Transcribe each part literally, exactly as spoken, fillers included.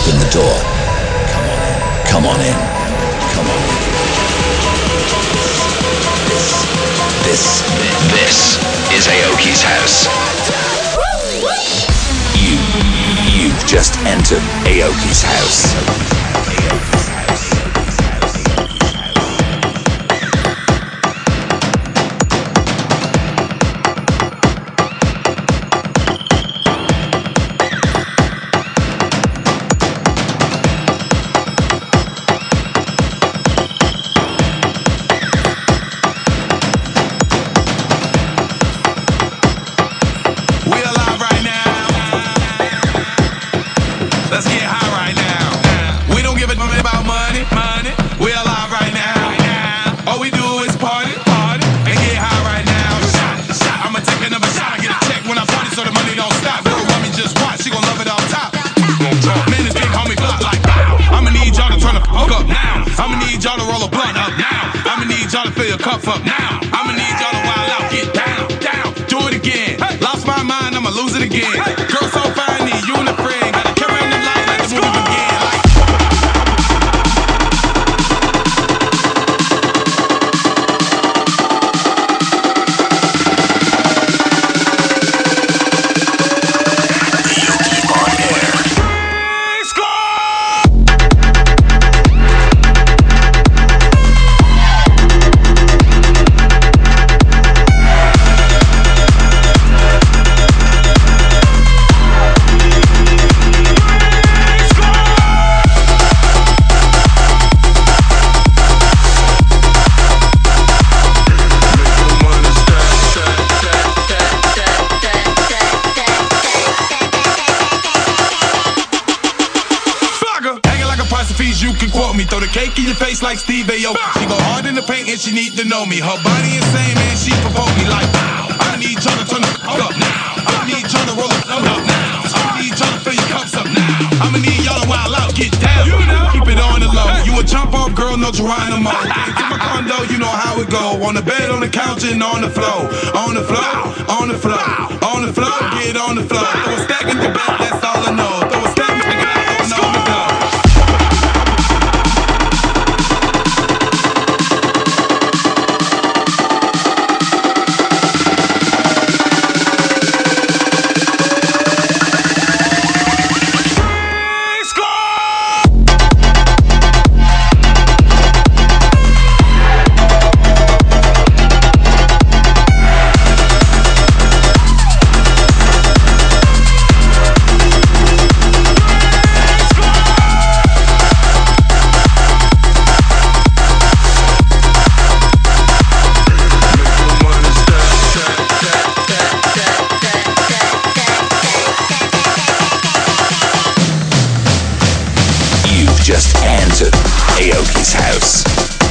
open the door. Come on in, come on in, come on in. This, this is Aoki's house. You, you've just entered Aoki's house. Like Steve Aoki. She go hard in the paint and she need to know me. Her body insane, man, she provoke me like wow. I need y'all to turn the fuck up now. I need y'all to roll it up now. I need y'all to fill your cups up now. I'ma need y'all to wild out, get down. You know, keep it on the low. You a jump off girl, no Geronimo. Came to my condo, you know how it go. On the bed, on the couch, and on the floor. On the floor, on the floor, on the floor, get on the floor. Throw a stack in the bed, that's all I know. Throw a stack in the bed, that's all I know. Aoki's house.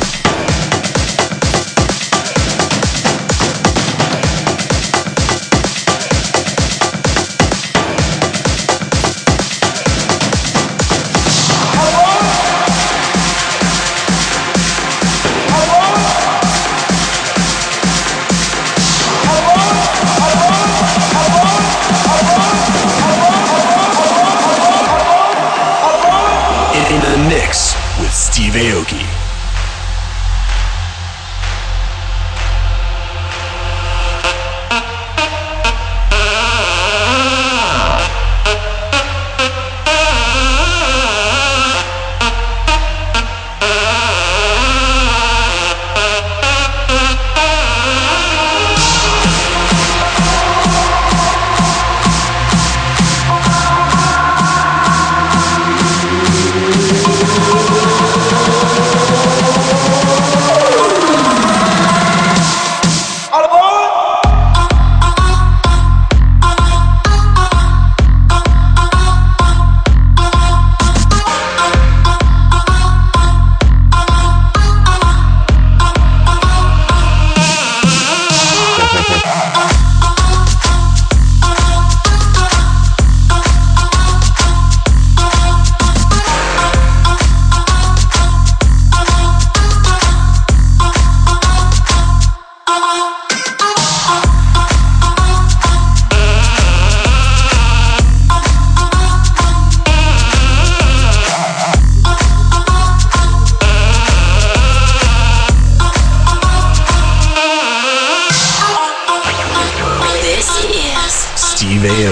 In the mix with Steve Aoki.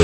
Radio.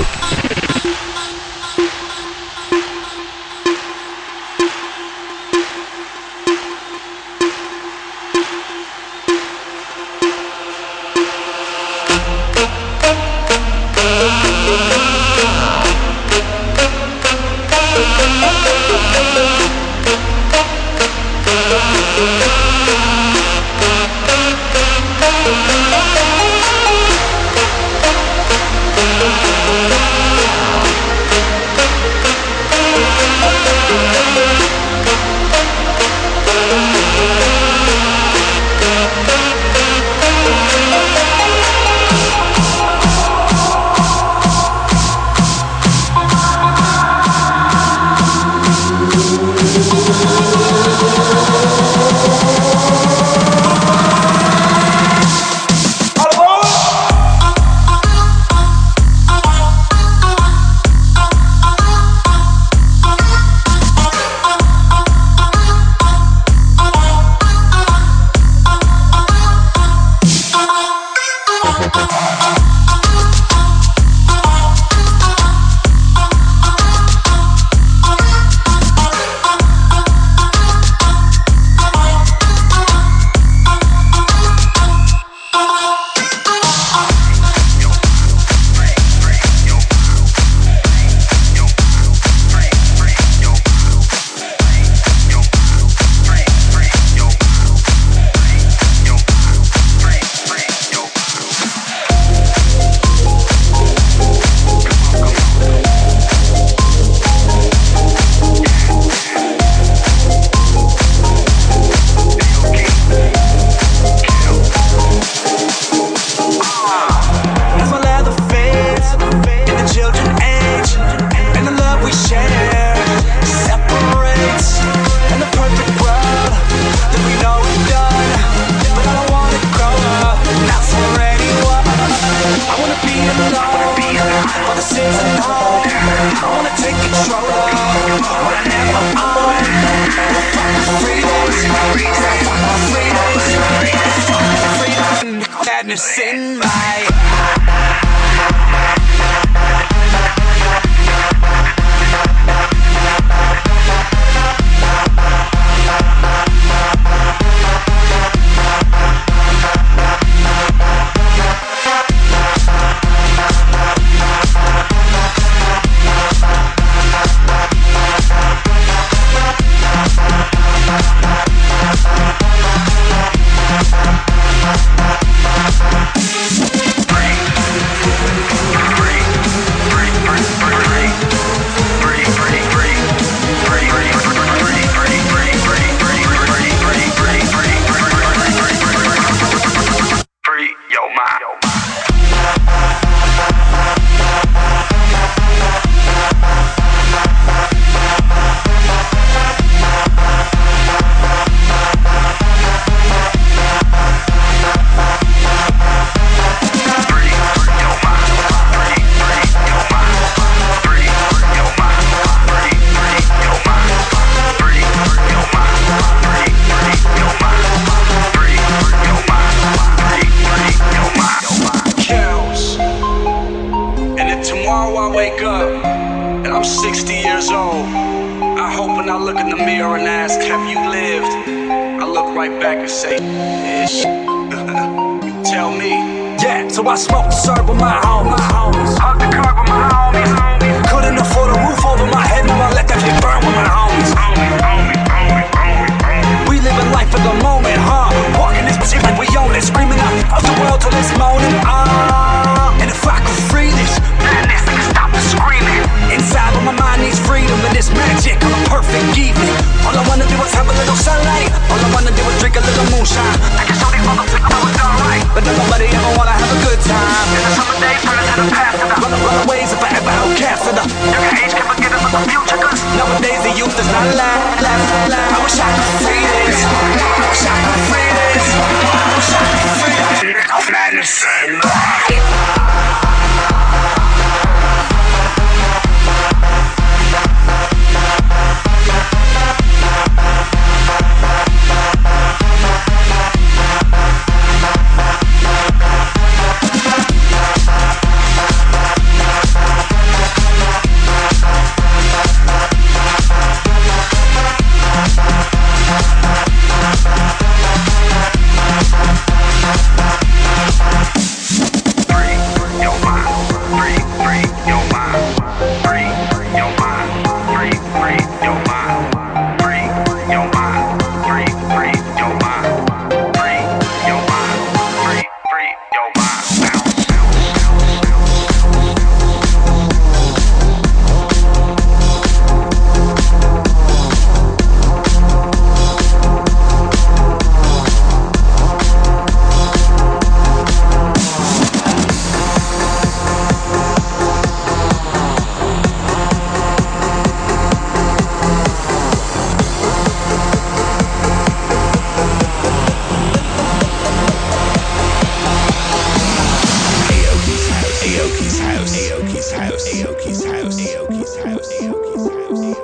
Aoki's house. Aoki's house. Aoki's house.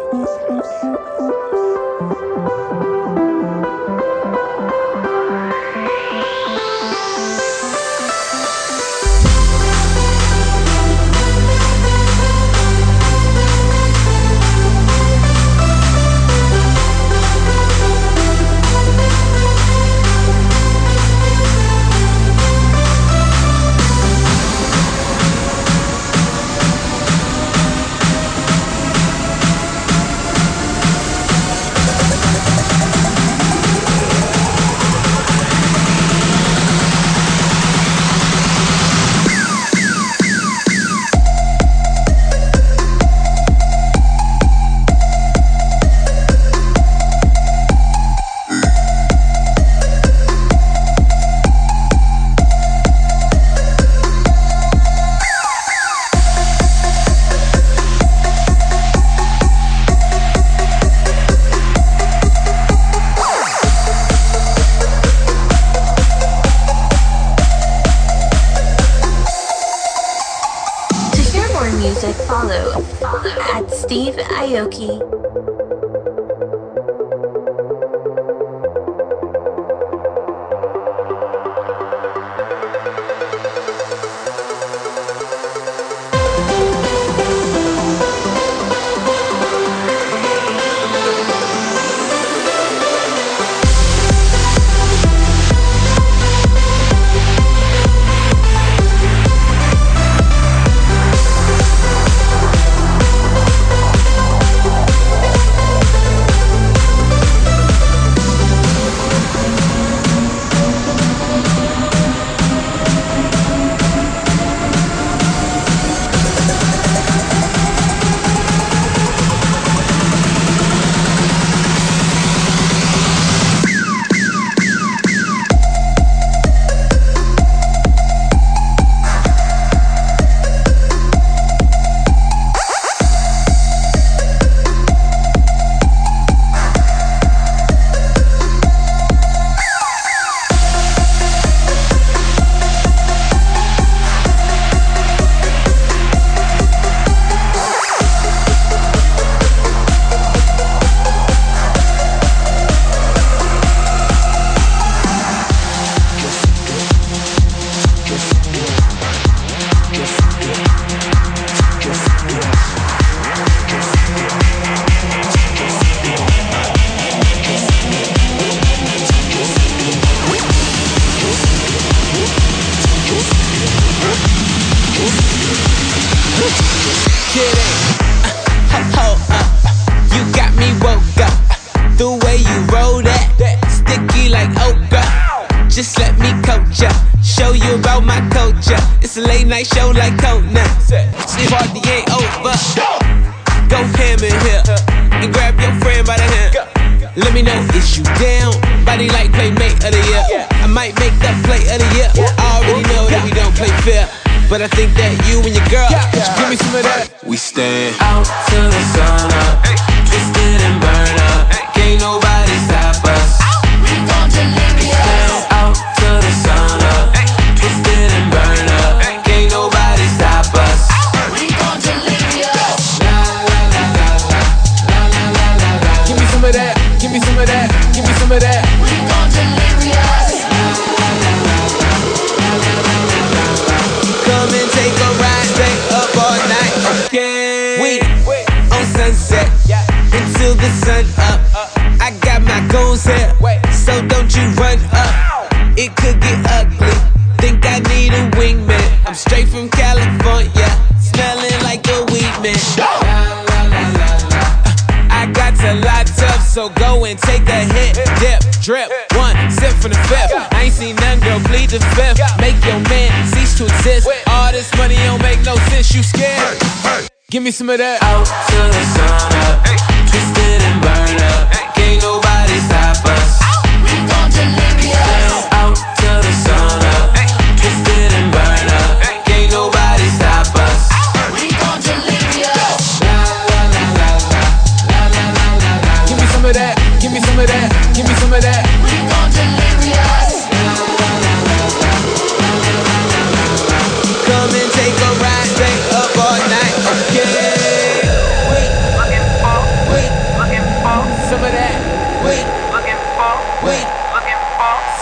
Music, follow, follow at Steve Aoki. Just let me coach ya, show you about my culture. It's a late night show like Conan. This party ain't over. Go ham in here and grab your friend by the hand. Let me know, is you down? Body like playmate of the year. I might make that play of the year. I already know that we don't play fair, but I think that you and your girl should give me some of that. We stand out till the sun up, twisted and burn up. Can't nobody stop us. We gon' deliver Stand out till the sun up, twisted and burn up. Can't nobody stop us. We gon' deliver La la la la la la la la la la. Give me some of that. Give me some of that. Give me some of that. We gon' deliver Come and take a ride, stay up all night. Okay. We on sunset until the sun up. I got my goals here, so don't you run up. It could get ugly. Think I need a wingman. I'm straight from California, smelling like a weed man. I got to lots up, so go and take a hit, dip, drip, one sip from the fifth. I ain't seen none, girl, plead the fifth. Make your man cease to exist. All this money don't make no sense, you scared? Give me some of that. Out till the sun up, twisted and burn up. Can't nobody stop us. We gon' deliver Out till the sun up, twisted and burn up. Can't nobody stop us. We gon' deliver La la la la la la la la la la. Give me some of that. Give me some of that. Give me some of that. We gon' deliver Come and take a ride, stay up all night.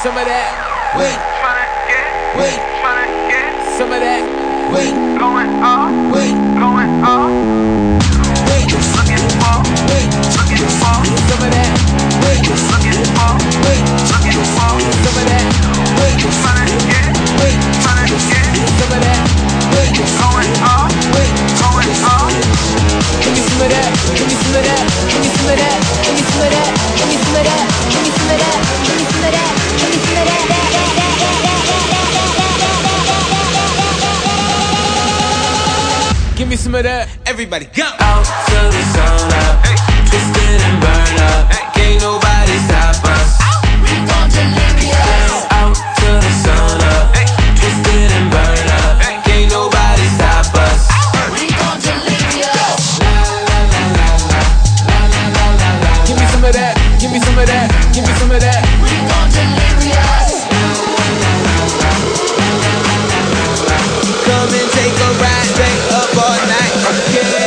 some of that. Wait, wait, some of that. Wait, going up. Wait, going up. Wait, looking for. Wait, looking for some of that. Wait, looking for. Wait, looking for some of that. Wait, trying to get. Wait, trying to get some of that. Wait, going up. Wait, going up. Give me some of that. Give me some of that. Give me some of that. Give me some of that. Give me some of that. Give me some of that. Give me some of that. Give me some of that. Give me some of that. Everybody go. Out till the sun up, hey. Twisted and burn up, hey. Can't nobody stop us. We gon' delirious. Out till the sun up, hey. Twisted and burn up, hey. Can't nobody stop us. We gon' delirious. La la la la la la la la la la. Give me some of that. Give me some of that. Give me some of that. We gon' delirious. Come and take a ride, stay up all night. Yeah.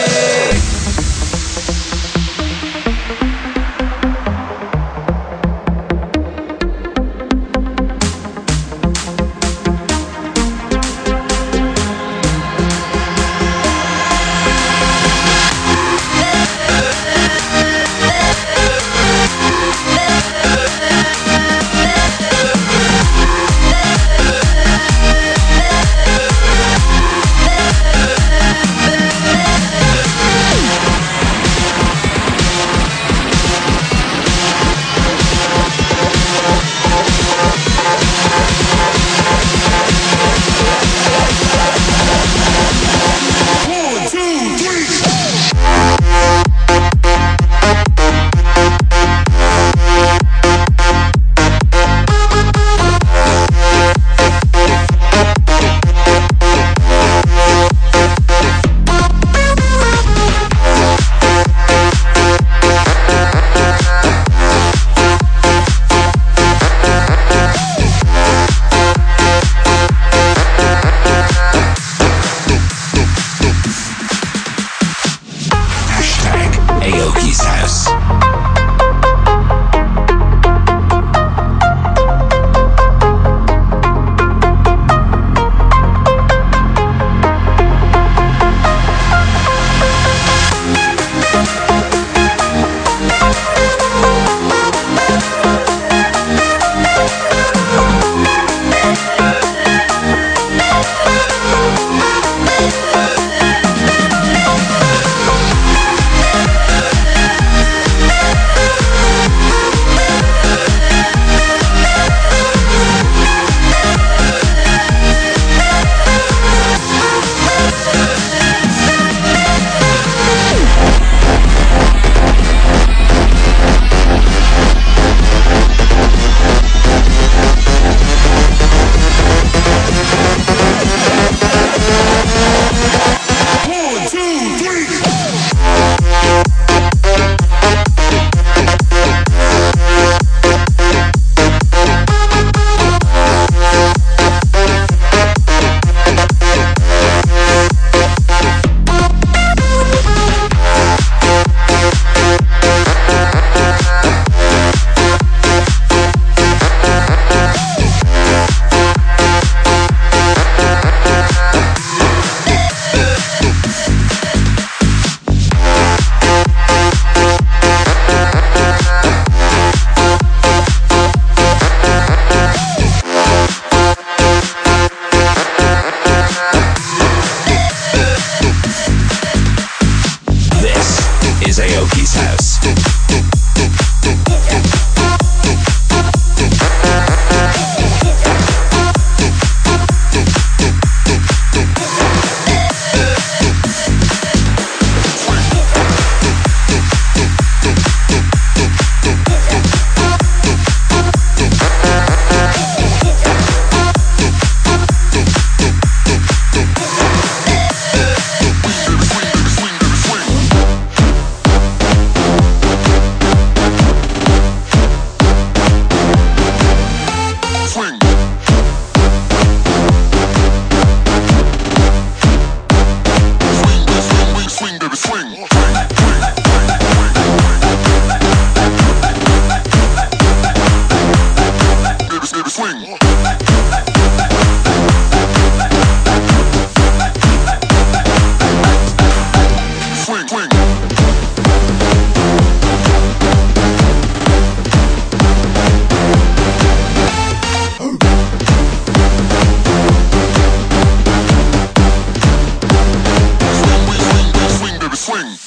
swing.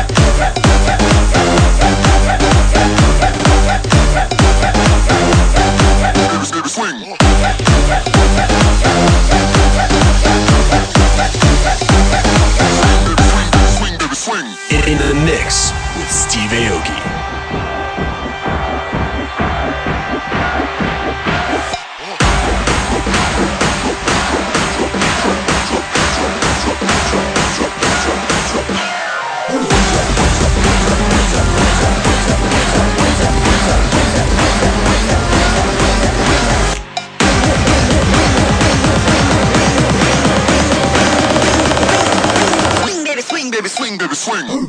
In the mix with Steve Aoki. Swing, baby, swing, baby, swing.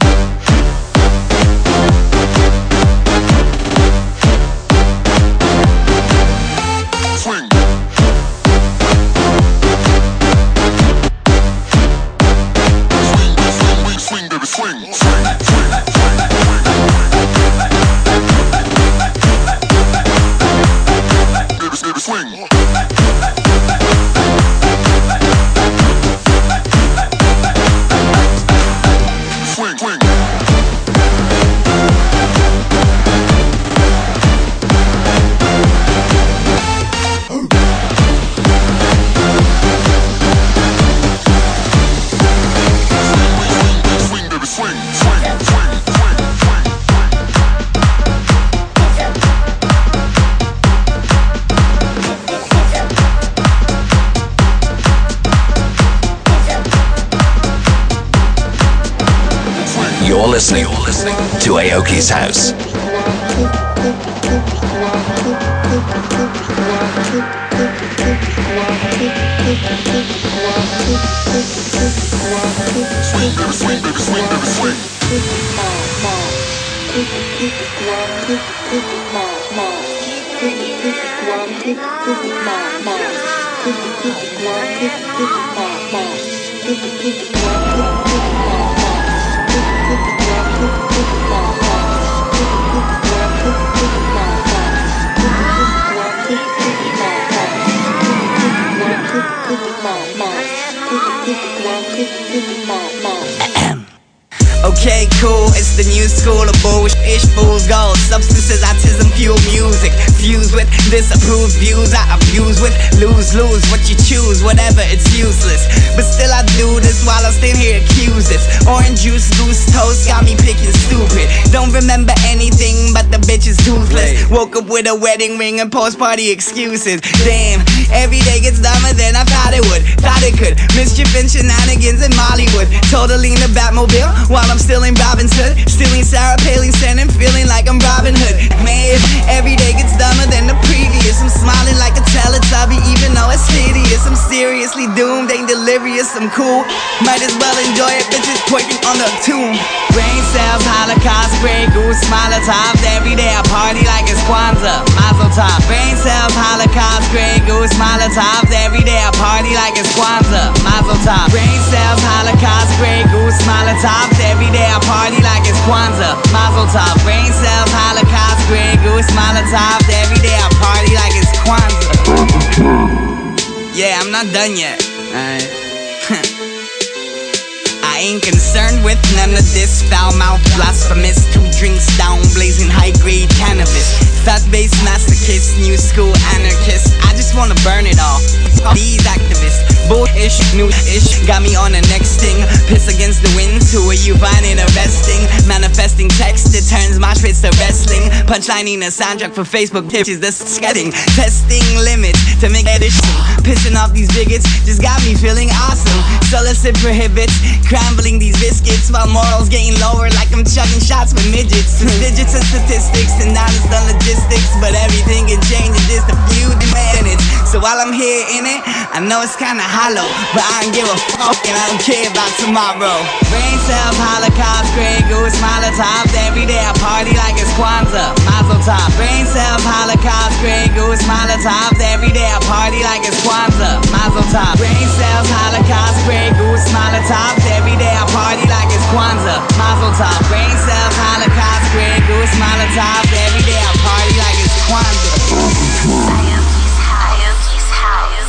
You're listening, You're listening to Aoki's House. Swing, baby, swing, baby, swing, baby, swing. Okay, cool, it's the new school of bullshit, fools, gold, substances, autism, fuel music, fused with disapproved views, I abuse with, lose, lose, what you choose, whatever, it's useless, but still I do this while I stand here accused this, orange juice, goose toast, got me picking stupid, don't remember anything but the bitch is toothless, woke up with a wedding ring and post-party excuses, damn, every day gets dumber than I thought it would, thought it could, mischief and shenanigans in Mollywood, totally in the Batmobile, while I'm still in Robin's Hood, stealing Sarah Palin Sand and feeling like I'm Robin Hood. Man, every day gets dumber than the previous. I'm smiling like a Teletubby even though it's hideous. I'm seriously doomed, ain't delirious, I'm cool. Might as well enjoy it, bitches twerking on the tomb. Brain cells, Holocaust, Grey Goose, Molotovs. Every day I party like it's Kwanzaa, Mazel Tov. Brain cells, Holocaust, Grey Goose, Molotovs. Every day I party like it's Kwanzaa, Mazel Tov. Brain cells, Holocaust, Grey Goose, Molotovs. Every day I party like it's Kwanzaa, Mazel Tov. Brain cells, Holocaust, Grey Goose, Molotovs. Every day I party like it's Kwanzaa. Yeah, I'm not done yet. Alright. I ain't concerned with none of this foul mouth blasphemous. Two drinks down, blazing high grade cannabis. Fat-based masochist, new school anarchist. I just wanna burn it all. These activists, bull-ish, new-ish, got me on the next thing. Piss against the wind, who are you finding arresting? Manifesting text that turns my spits to wrestling. Punchlining a soundtrack for Facebook tips is the skedding. Testing limits to make edition. Pissing off these bigots just got me feeling awesome. Solicit prohibits, scrambling these biscuits while morals getting lower like I'm chugging shots with midgets. Digits and statistics and now it's the logistics, but everything can change in just a few minutes. So while I'm here in it, I know it's kinda hollow, but I don't give a fuck and I don't care about tomorrow. Brain cells, Holocaust, Grey Goose, Molotovs. Every day I party like it's Kwanzaa, Mazel Tov. Brain cells, Holocaust, Grey Goose, Molotovs. Every day I party like it's Kwanzaa, Mazel Tov. Brain cells, Holocaust, Grey Goose, Molotovs. Every day I party like it's Kwanzaa, Mazel Tov. Brain cells, Holocaust, Grey Goose, Molotovs. Every day I party like it's Kwanzaa. Aoki's house.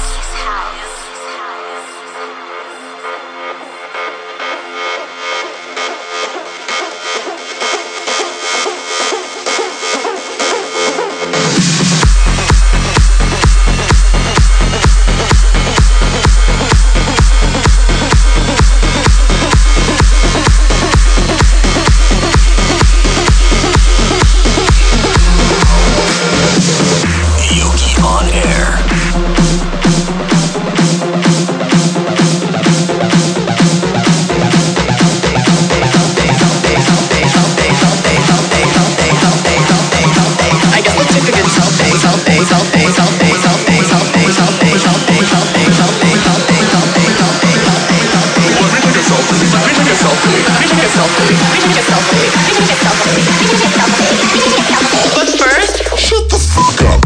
But first, Shut the fuck up.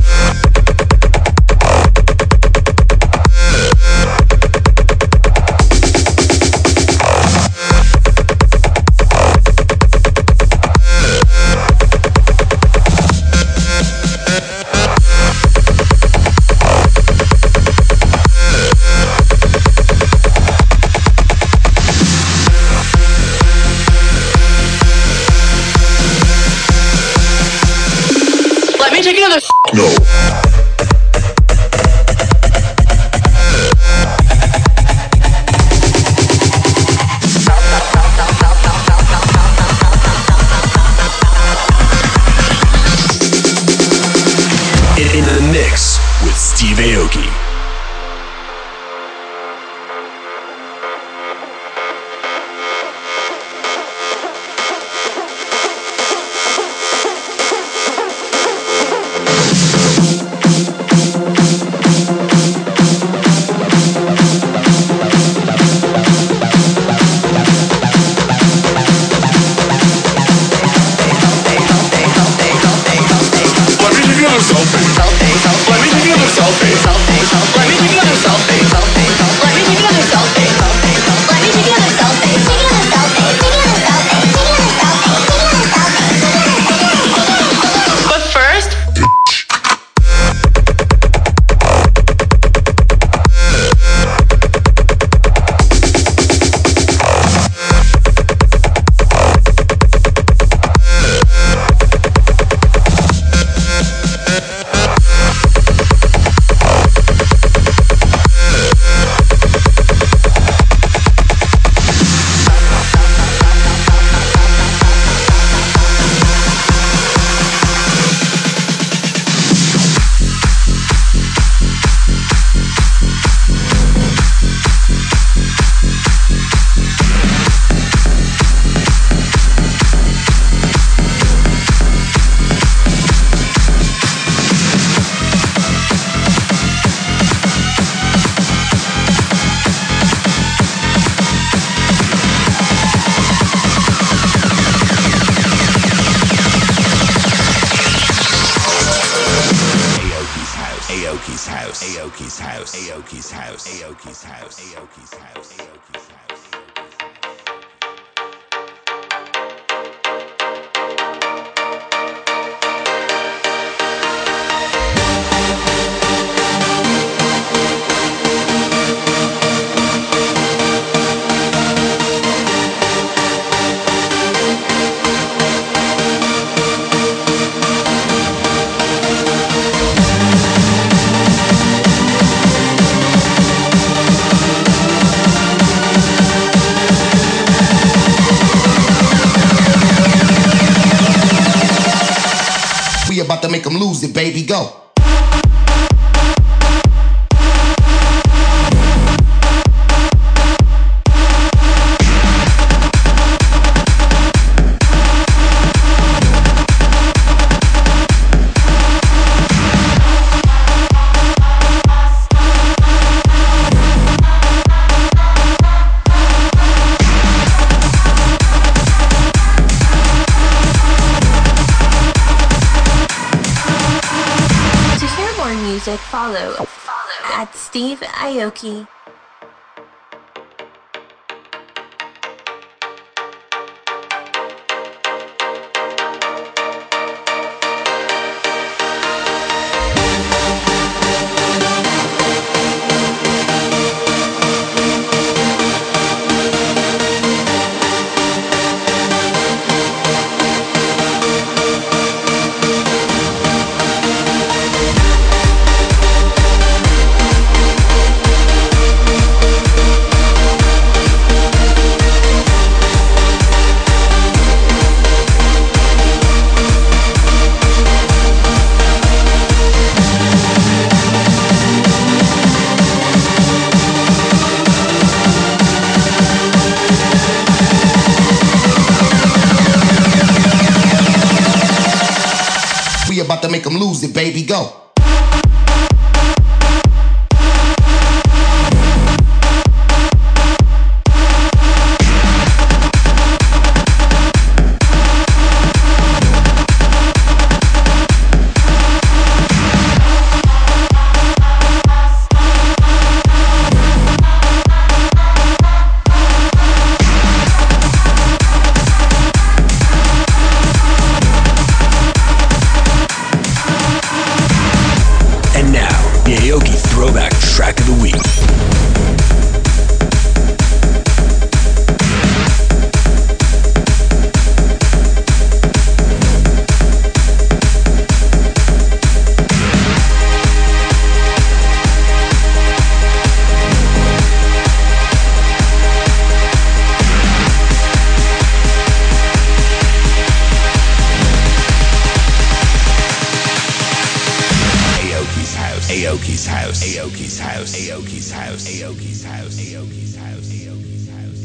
let me take another. No. In the mix with Steve Aoki. Aoki's house. Aoki's house. Aoki's house. Aoki's house. Aoki's house. Aoki's house. About to make them lose it, baby, go. Follow, follow at Steve Aoki. About to make them lose it, baby, go. Aoki's house. Aoki's house. Aoki's house. Aoki's house. Aoki's house. Aoki's house.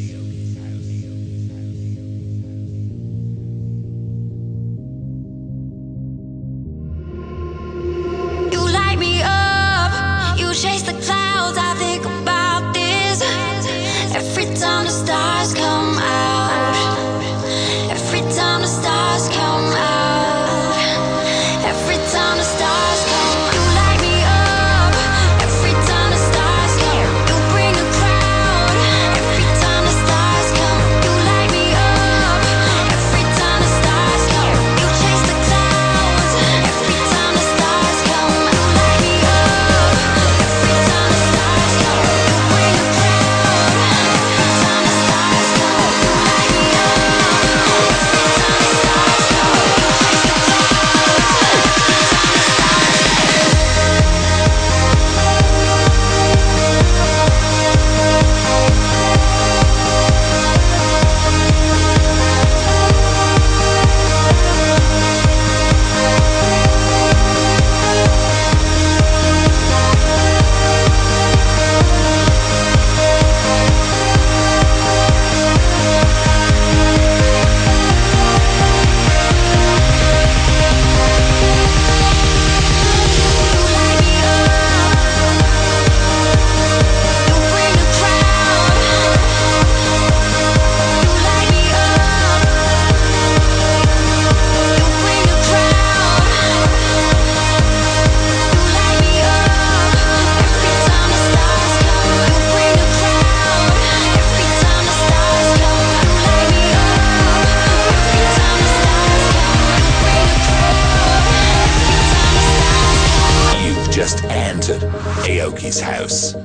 You light me up. You chase the clouds. I think about this every time the stars come out. Every time the stars come out. Every time the stars come. You light me up. Every time the stars come. You bring a crowd. Every time the stars come. You light me up. Every time the stars come. You chase the clouds. Every time the stars come. You light me up. Every time the stars come. You bring a crowd. Every time the stars come. You light me up. Every time the stars come. You chase the Just entered Aoki's house.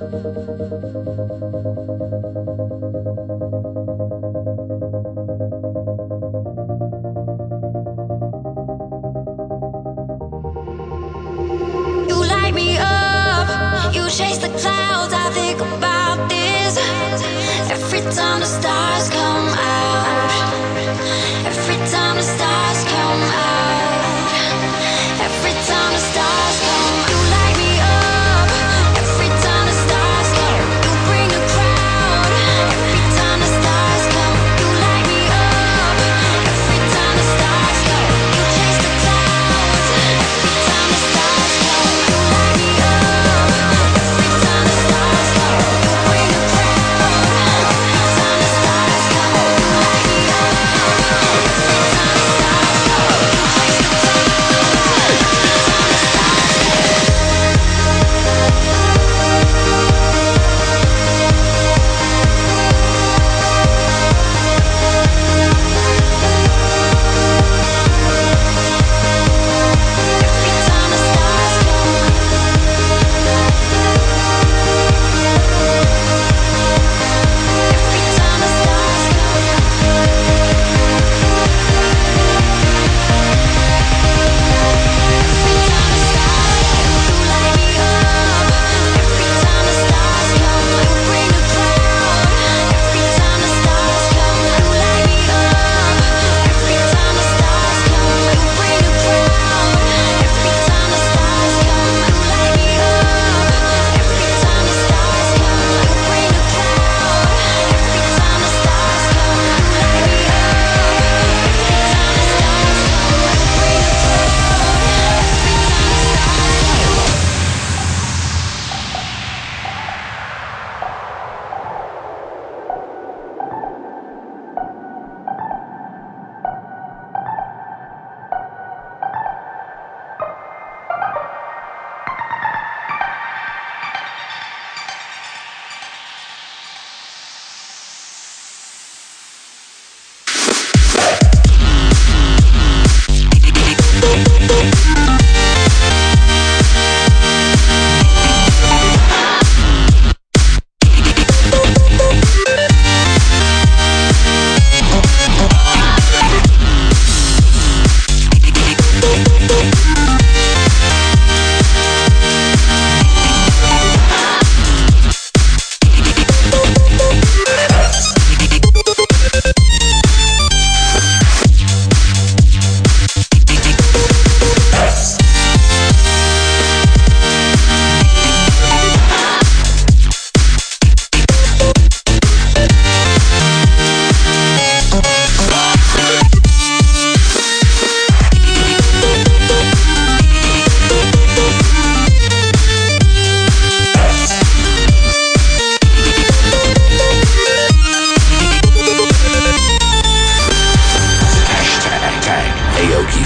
You light me up, you chase the clouds. I think about this every time the stars come out. Every time the stars come out. Every time the stars come. You light me up. Every time the stars come. You bring a crowd. Every time the stars come. You light me up. Every time the stars come. You chase the clouds. Every time the stars come. You light me up. Every time the stars come. You bring a crowd. Every time the stars come. You light me up.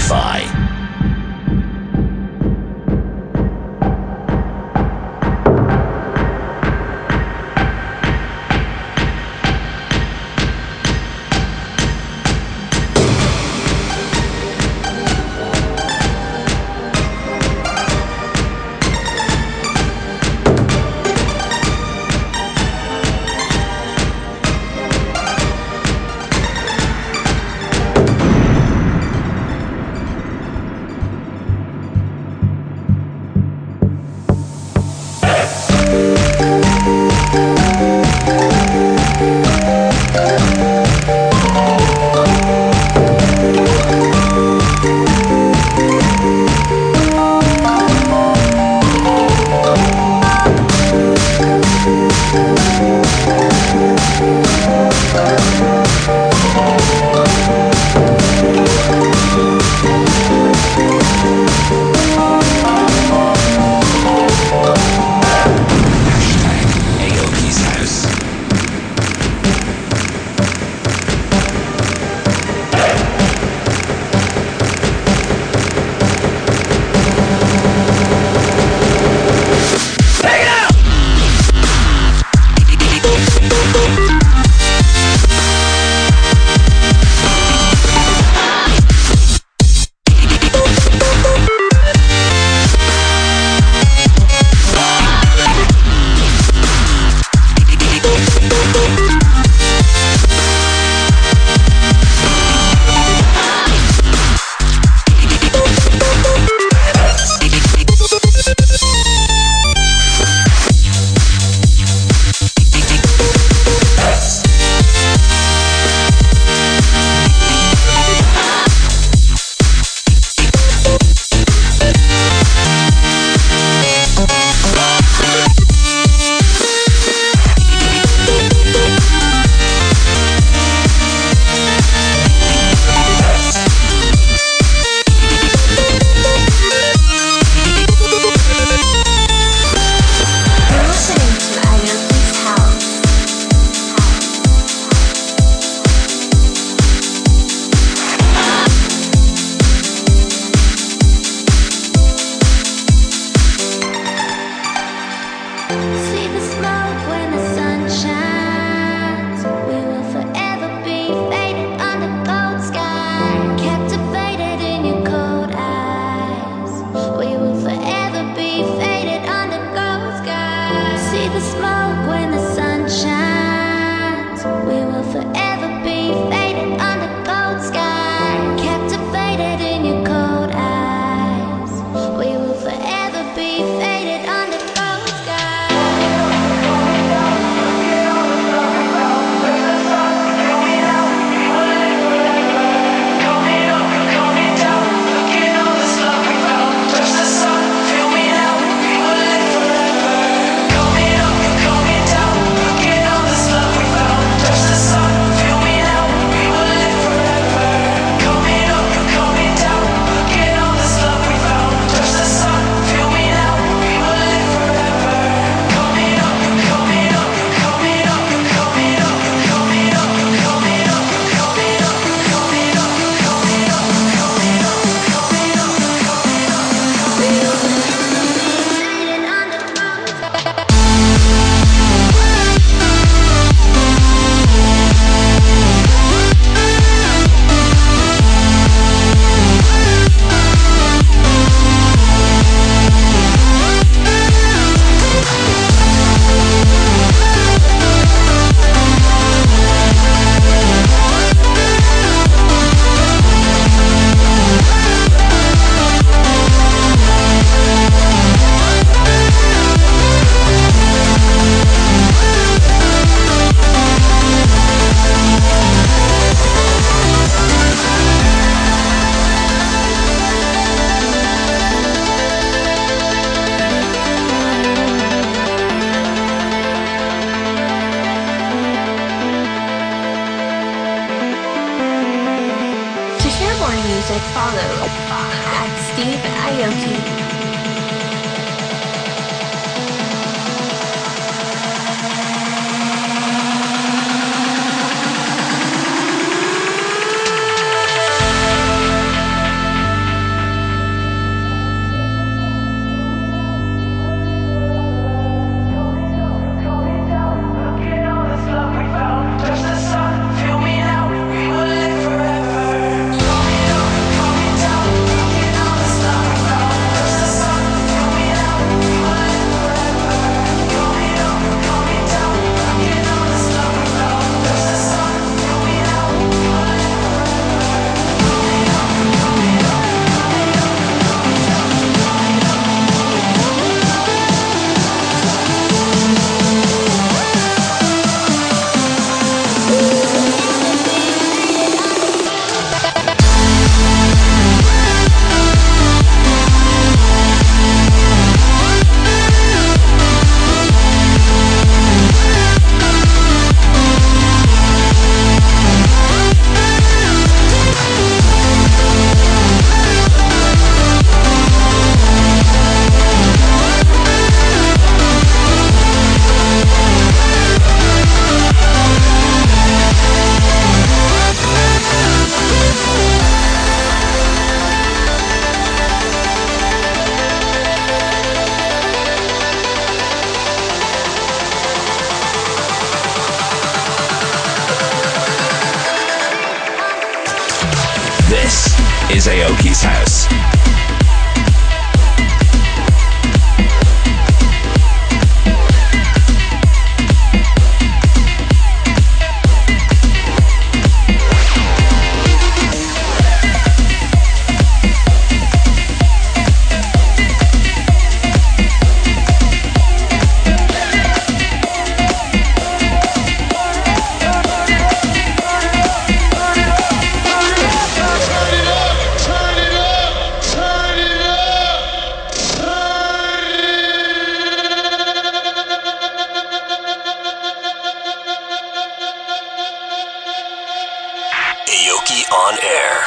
Hi-Fi. follow at Steve Aoki. This is Aoki's house. Aoki on air.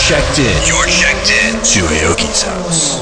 checked in. You're checked in to Aoki's house.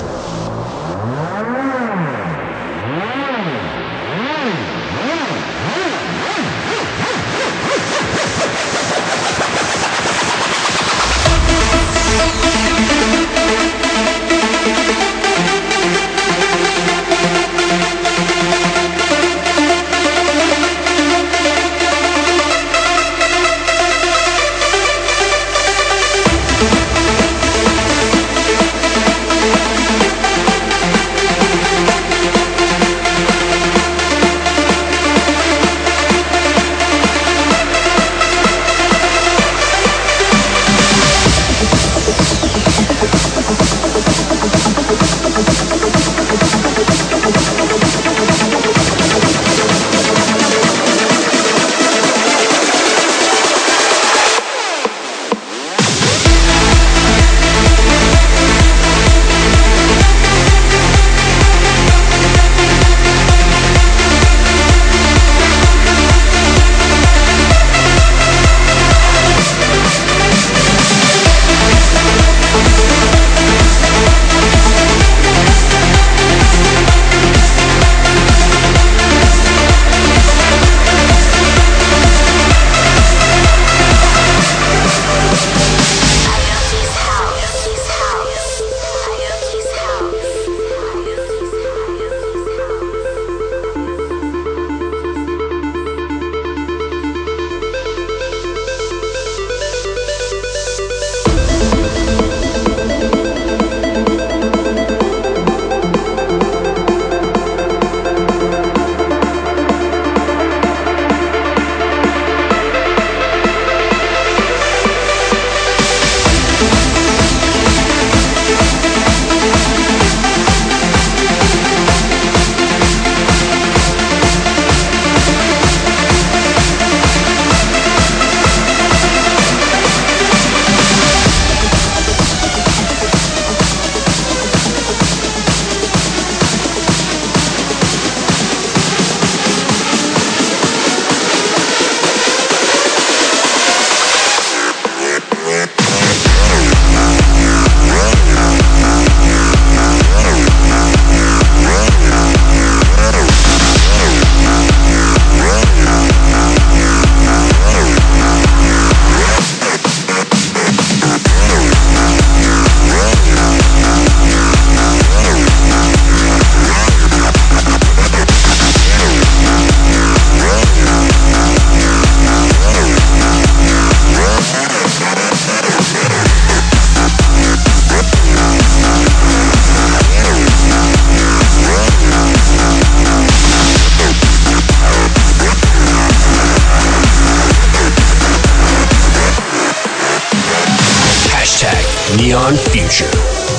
Neon Future.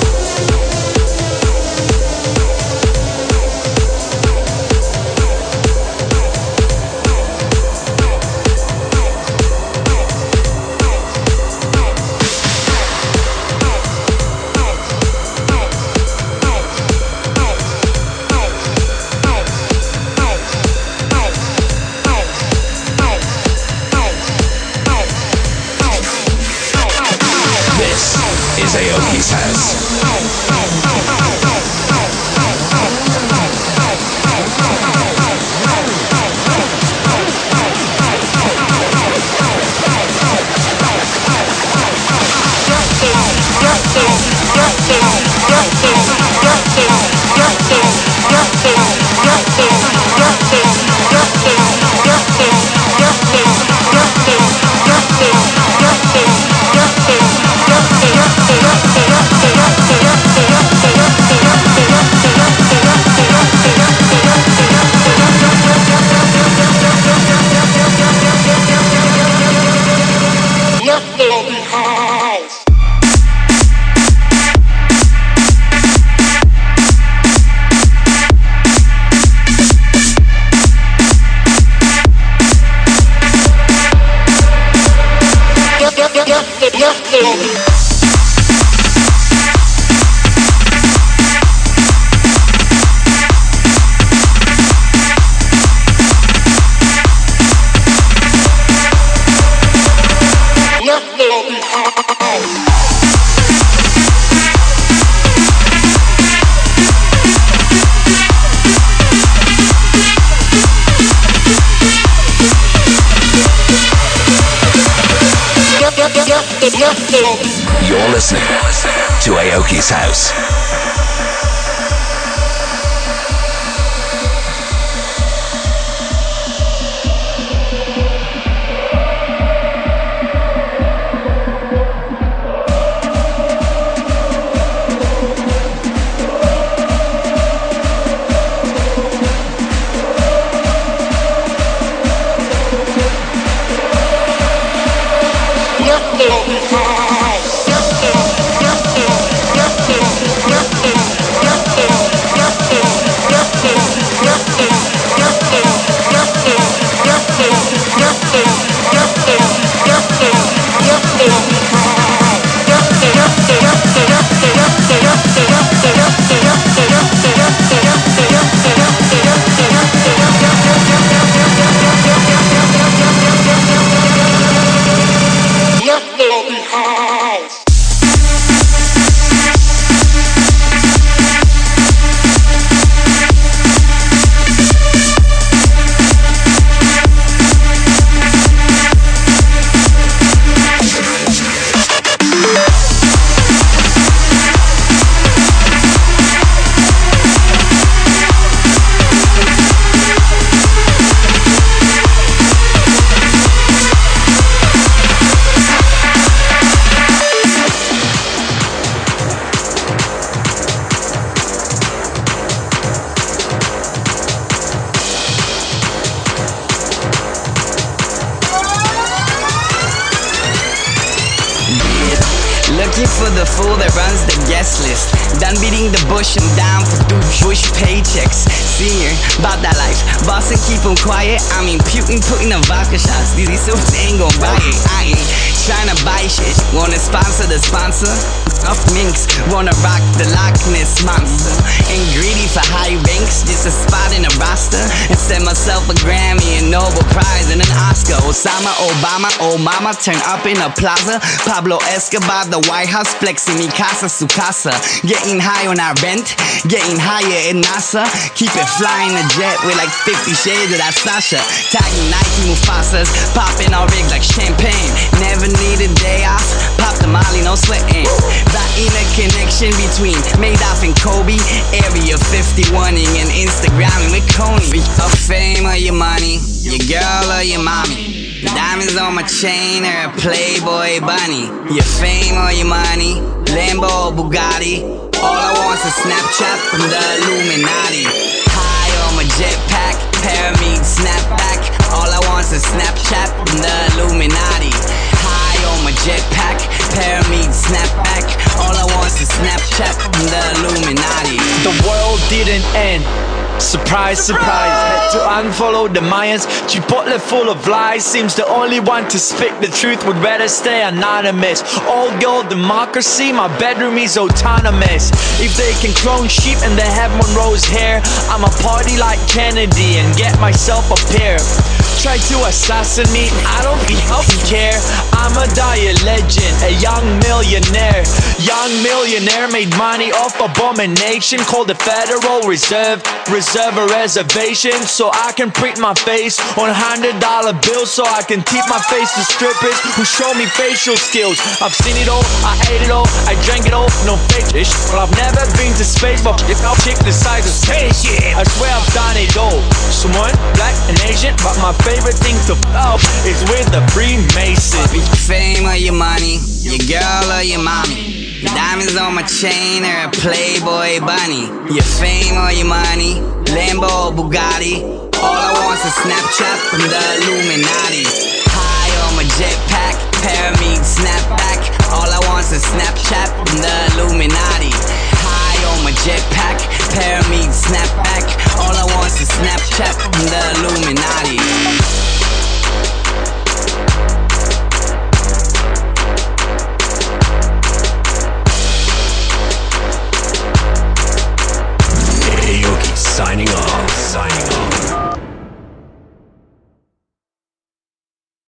Is Aoki's house. Nothing behind. You're listening to Aoki's House. For the fool that runs the guest list. Done beating the bush, I'm down for two bush paychecks. Senior, about that life. Boss and keep 'em quiet. I mean, Putin putting the vodka shots. These suits ain't gon' buy it. I ain't tryna buy shit. Wanna sponsor the sponsor? Up minks, wanna rock the Loch Ness monster. Ain't greedy for high ranks, just a spot in a roster. And send myself a Grammy, a Nobel Prize, and an Oscar. Osama, Obama, old mama, turn up in a plaza. Pablo Escobar, the White House, flexing mi casa, su casa. Getting high on our rent, getting higher in NASA. Keep it flying a jet with like fifty shades of that Sasha. Tagging Nike Mufasas, popping all rigged like champagne. Never need a day off, pop the molly, no sweating. That ain't a connection between Madoff and Kobe. Area fifty-one-ing and Instagramming with Coney. Of fame or your money, your girl or your mommy. Diamonds on my chain or a Playboy bunny. Your fame or your money, Lambo or Bugatti. All I want's a Snapchat from the Illuminati. High on my jetpack, pyramid snapback. All I want's a Snapchat from the Illuminati. High on my jetpack, pyramid snapback. All I want's a Snapchat from the Illuminati. The world didn't end. Surprise, surprise, had to unfollow the Mayans. Chipotle full of lies, seems the only one to speak the truth, would rather stay anonymous. All girl democracy, my bedroom is autonomous. If they can clone sheep and they have Monroe's hair, I'ma party like Kennedy and get myself a pair. Try to assassinate, I don't fucking care. I'm a dire legend, a young millionaire. Young millionaire made money off abomination called the Federal Reserve. Reserve a reservation so I can print my face on hundred dollar bills, so I can tip my face to strippers who show me facial skills. I've seen it all, I ate it all, I drank it all, no fake ish. Well, I've never been to space, but if I'll check the size of spaceship, I swear I've done it all. Someone black and Asian, but my favorite thing to f up is with the Freemason. Fame or your money, your girl or your mommy. Diamonds on my chain or a Playboy bunny. Your fame or your money, Lambo or Bugatti. All I want's a Snapchat from the Illuminati. High on my jetpack, pyramid snapback. All I want's a Snapchat from the Illuminati. High on my jetpack, pyramid snapback. All I want's a Snapchat from the Illuminati. Aoki signing off. Signing off.